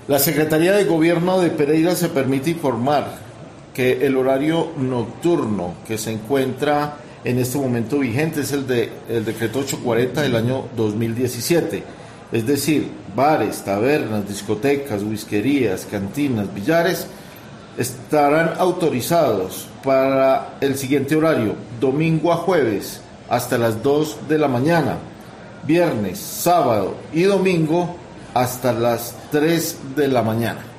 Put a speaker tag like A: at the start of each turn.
A: La Secretaría de Gobierno de Pereira se permite informar que el horario nocturno que se encuentra en este momento vigente es el decreto 840 del año 2017. Es decir, bares, tabernas, discotecas, whiskerías, cantinas, billares estarán autorizados para el siguiente horario: domingo a jueves hasta las 2 de la mañana, viernes, sábado y domingo hasta las 3 de la mañana.